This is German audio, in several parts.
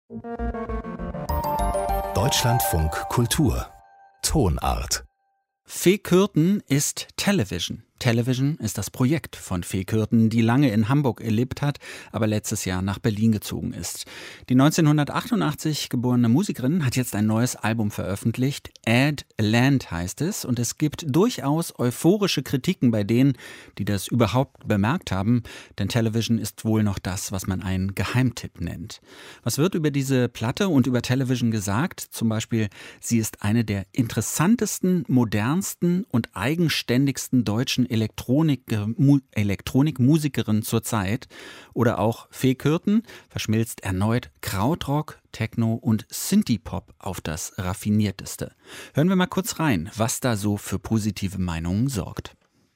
Deutschlandfunk Kultur Tonart. Fee Kürten ist Television. Television ist das Projekt von Fee Kürten, die lange in Hamburg gelebt hat, aber letztes Jahr nach Berlin gezogen ist. Die 1988 geborene Musikerin hat jetzt ein neues Album veröffentlicht. Add Land heißt es, und es gibt durchaus euphorische Kritiken bei denen, die das überhaupt bemerkt haben, denn Television ist wohl noch das, was man einen Geheimtipp nennt. Was wird über diese Platte und über Television gesagt? Zum Beispiel, sie ist eine der interessantesten, modernsten und eigenständigsten deutschen Elektronikmusikerin zur Zeit. Oder auch Fee Kürten verschmilzt erneut Krautrock, Techno und Synthie-Pop auf das Raffinierteste. Hören wir mal kurz rein, was da so für positive Meinungen sorgt.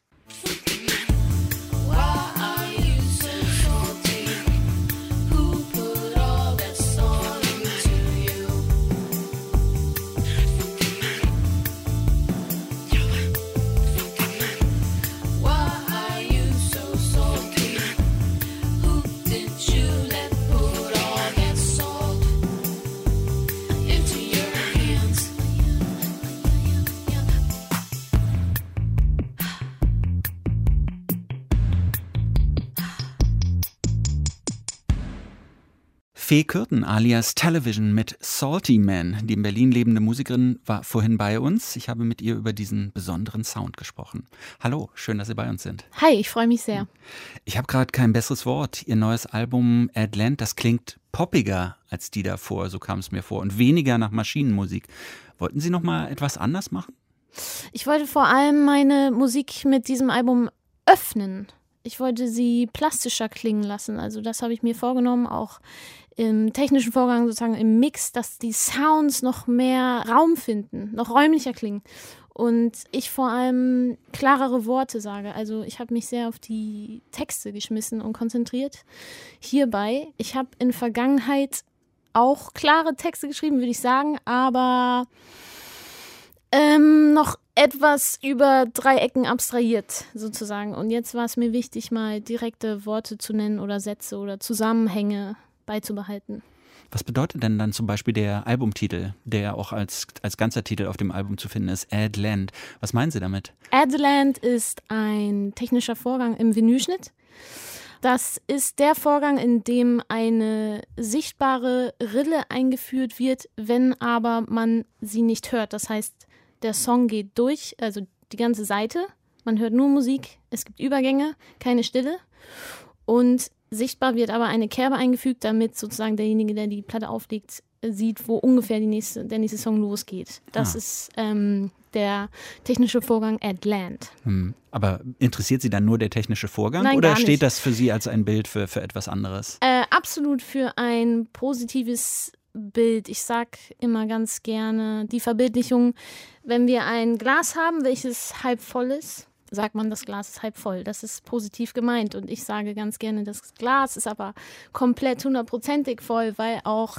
Fee Kürten alias Television mit Salty Man, die in Berlin lebende Musikerin, war vorhin bei uns. Ich habe mit ihr über diesen besonderen Sound gesprochen. Hallo, schön, dass Sie bei uns sind. Hi, ich freue mich sehr. Ich habe gerade kein besseres Wort. Ihr neues Album Add Land, das klingt poppiger als die davor, so kam es mir vor, und weniger nach Maschinenmusik. Wollten Sie noch mal etwas anders machen? Ich wollte vor allem meine Musik mit diesem Album öffnen. Ich wollte sie plastischer klingen lassen. Also das habe ich mir vorgenommen, auch im technischen Vorgang, sozusagen im Mix, dass die Sounds noch mehr Raum finden, noch räumlicher klingen. Und ich vor allem klarere Worte sage. Also ich habe mich sehr auf die Texte geschmissen und konzentriert hierbei. Ich habe in Vergangenheit auch klare Texte geschrieben, würde ich sagen, aber noch etwas über 3 Ecken abstrahiert sozusagen. Und jetzt war es mir wichtig, mal direkte Worte zu nennen oder Sätze oder Zusammenhänge beizubehalten. Was bedeutet denn dann zum Beispiel der Albumtitel, der auch als ganzer Titel auf dem Album zu finden ist, Add Land? Was meinen Sie damit? Add Land ist ein technischer Vorgang im Vinylschnitt. Das ist der Vorgang, in dem eine sichtbare Rille eingeführt wird, wenn aber man sie nicht hört. Das heißt, der Song geht durch, also die ganze Seite. Man hört nur Musik, es gibt Übergänge, keine Stille. Und sichtbar wird aber eine Kerbe eingefügt, damit sozusagen derjenige, der die Platte auflegt, sieht, wo ungefähr der nächste Song losgeht. Das ist der technische Vorgang Add Land. Aber interessiert Sie dann nur der technische Vorgang? Nein, oder gar nicht. Steht das für Sie als ein Bild für etwas anderes? Absolut für ein positives Bild. Ich sag immer ganz gerne die Verbildlichung, wenn wir ein Glas haben, welches halb voll ist, sagt man, das Glas ist halb voll. Das ist positiv gemeint. Und ich sage ganz gerne, das Glas ist aber komplett 100%ig voll, weil auch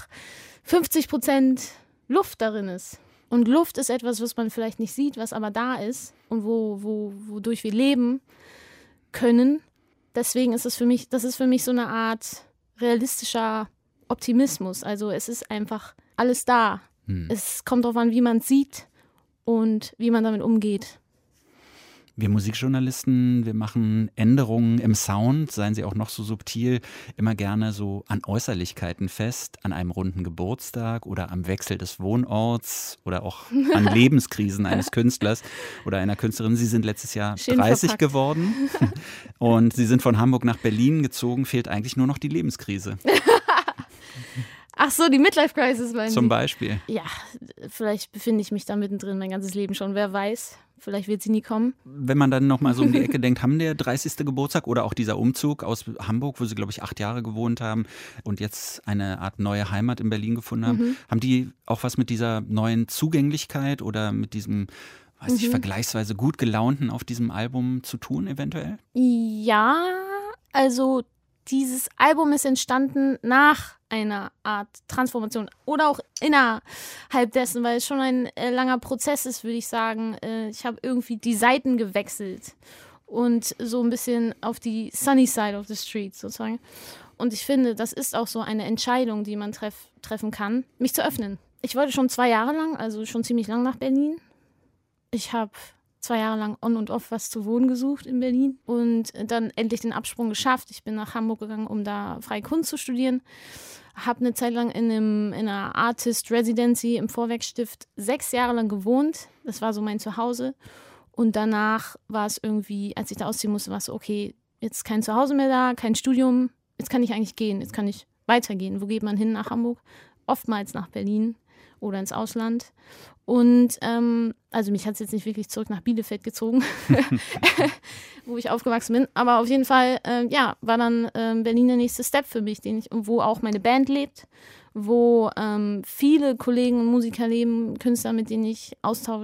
50% Luft darin ist. Und Luft ist etwas, was man vielleicht nicht sieht, was aber da ist und wodurch wir leben können. Deswegen ist das für mich so eine Art realistischer Optimismus. Also es ist einfach alles da. Es kommt darauf an, wie man es sieht und wie man damit umgeht. Wir Musikjournalisten, wir machen Änderungen im Sound, seien sie auch noch so subtil, immer gerne so an Äußerlichkeiten fest, an einem runden Geburtstag oder am Wechsel des Wohnorts oder auch an Lebenskrisen eines Künstlers oder einer Künstlerin. Sie sind letztes Jahr Schön 30 verpackt. geworden und Sie sind von Hamburg nach Berlin gezogen, fehlt eigentlich nur noch die Lebenskrise. Ach so, die Midlife-Crisis meinen Zum Sie? Beispiel. Ja, vielleicht befinde ich mich da mittendrin mein ganzes Leben schon. Wer weiß, vielleicht wird sie nie kommen. Wenn man dann nochmal so um die Ecke denkt, haben der 30. Geburtstag oder auch dieser Umzug aus Hamburg, wo Sie, glaube ich, 8 Jahre gewohnt haben und jetzt eine Art neue Heimat in Berlin gefunden haben, haben die auch was mit dieser neuen Zugänglichkeit oder mit diesem, weiß ich, vergleichsweise gut gelaunten auf diesem Album zu tun eventuell? Ja, also dieses Album ist entstanden nach einer Art Transformation oder auch innerhalb dessen, weil es schon ein langer Prozess ist, würde ich sagen. Ich habe irgendwie die Seiten gewechselt und so ein bisschen auf die sunny side of the street sozusagen. und ich finde, das ist auch so eine Entscheidung, die man treffen kann, mich zu öffnen. Ich wollte schon 2 Jahre lang, also schon ziemlich lang nach Berlin. Ich habe 2 Jahre lang on und off was zu wohnen gesucht in Berlin und dann endlich den Absprung geschafft. Ich bin nach Hamburg gegangen, um da freie Kunst zu studieren. Habe eine Zeit lang in einer Artist Residency im Vorwerkstift 6 Jahre lang gewohnt. Das war so mein Zuhause. Und danach war es irgendwie, als ich da ausziehen musste, war es so, okay, jetzt kein Zuhause mehr da, kein Studium. Jetzt kann ich eigentlich gehen, jetzt kann ich weitergehen. Wo geht man hin nach Hamburg? Oftmals nach Berlin oder ins Ausland. Und also mich hat es jetzt nicht wirklich zurück nach Bielefeld gezogen, wo ich aufgewachsen bin. Aber auf jeden Fall, war dann Berlin der nächste Step für mich, wo auch meine Band lebt, wo viele Kollegen und Musiker leben, Künstler, mit denen ich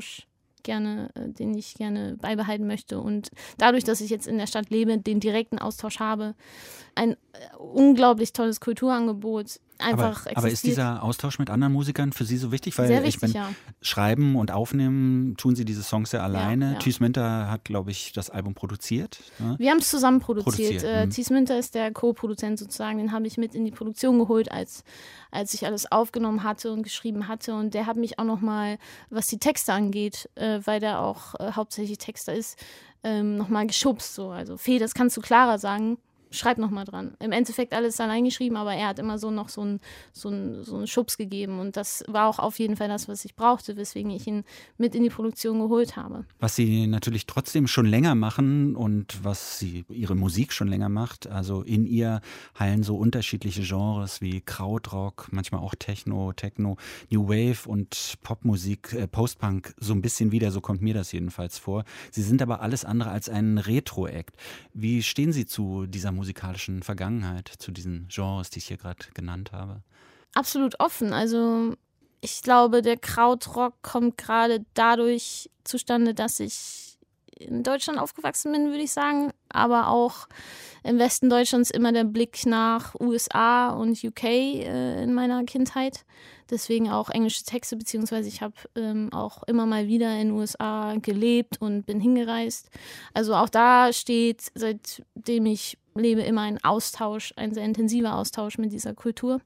den ich gerne beibehalten möchte. Und dadurch, dass ich jetzt in der Stadt lebe, den direkten Austausch habe, ein unglaublich tolles Kulturangebot einfach existiert. Aber ist dieser Austausch mit anderen Musikern für Sie so wichtig? Weil sehr wichtig, ja. Schreiben und Aufnehmen tun Sie diese Songs ja alleine. Ja. Thies Minter hat, glaube ich, das Album produziert. Ne? Wir haben es zusammen produziert. Thies Minter ist der Co-Produzent sozusagen. Den habe ich mit in die Produktion geholt, als ich alles aufgenommen hatte und geschrieben hatte. Und der hat mich auch nochmal, was die Texte angeht, weil der auch hauptsächlich Texter ist, nochmal geschubst. So. Also, Fee, das kannst du klarer sagen. Schreib nochmal dran. Im Endeffekt alles allein geschrieben, aber er hat immer so noch so einen Schubs gegeben. Und das war auch auf jeden Fall das, was ich brauchte, weswegen ich ihn mit in die Produktion geholt habe. Was Sie natürlich trotzdem schon länger machen und was Ihre Musik schon länger macht, also in ihr hallen so unterschiedliche Genres wie Krautrock, manchmal auch Techno, New Wave und Popmusik, Postpunk so ein bisschen wieder, so kommt mir das jedenfalls vor. Sie sind aber alles andere als ein Retro-Act. Wie stehen Sie zu dieser musikalischen Vergangenheit, zu diesen Genres, die ich hier gerade genannt habe? Absolut offen. Also ich glaube, der Krautrock kommt gerade dadurch zustande, dass ich in Deutschland aufgewachsen bin, würde ich sagen. Aber auch im Westen Deutschlands immer der Blick nach USA und UK in meiner Kindheit. Deswegen auch englische Texte, beziehungsweise ich habe auch immer mal wieder in den USA gelebt und bin hingereist. Also auch da steht, seitdem ich lebe, immer ein Austausch, ein sehr intensiver Austausch mit dieser Kultur,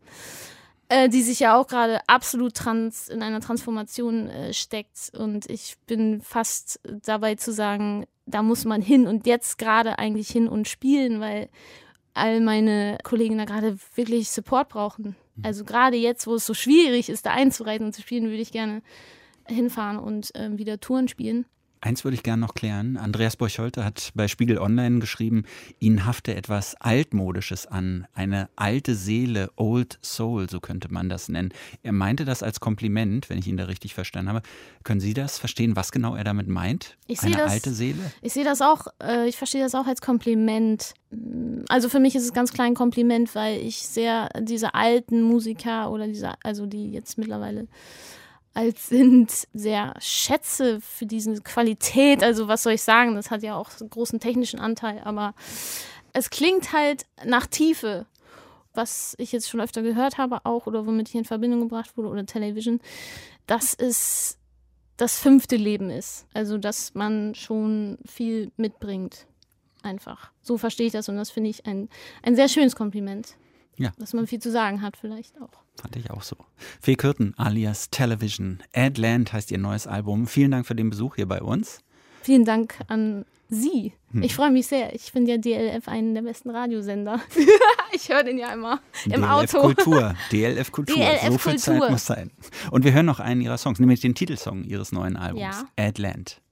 die sich ja auch gerade absolut in einer Transformation steckt. Und ich bin fast dabei zu sagen, da muss man hin und jetzt gerade eigentlich hin und spielen, weil all meine Kollegen da gerade wirklich Support brauchen. Also gerade jetzt, wo es so schwierig ist, da einzureisen und zu spielen, würde ich gerne hinfahren und wieder Touren spielen. Eins würde ich gerne noch klären. Andreas Borcholter hat bei Spiegel Online geschrieben, Ihnen hafte etwas Altmodisches an, eine alte Seele, Old Soul, so könnte man das nennen. Er meinte das als Kompliment, wenn ich ihn da richtig verstanden habe. Können Sie das verstehen, was genau er damit meint? Alte Seele? Ich sehe das auch, ich verstehe das auch als Kompliment. Also für mich ist es ganz klar ein Kompliment, weil ich sehr diese alten Musiker oder die jetzt mittlerweile alt sind, sehr schätze für diese Qualität. Also was soll ich sagen, das hat ja auch einen großen technischen Anteil, aber es klingt halt nach Tiefe, was ich jetzt schon öfter gehört habe auch oder womit ich in Verbindung gebracht wurde oder Television, dass es das 5. Leben ist. Also dass man schon viel mitbringt. Einfach. So verstehe ich das und das finde ich ein sehr schönes Kompliment. Ja. Dass man viel zu sagen hat vielleicht auch. Fand ich auch so. Fee Kürten alias Television. Ad Land heißt ihr neues Album. Vielen Dank für den Besuch hier bei uns. Vielen Dank an Sie. Ich freue mich sehr. Ich finde ja DLF einen der besten Radiosender. Ich höre den ja immer im Auto. DLF Kultur. So viel Zeit muss sein. Und wir hören noch einen Ihrer Songs, nämlich den Titelsong Ihres neuen Albums. Ja. Ad Land.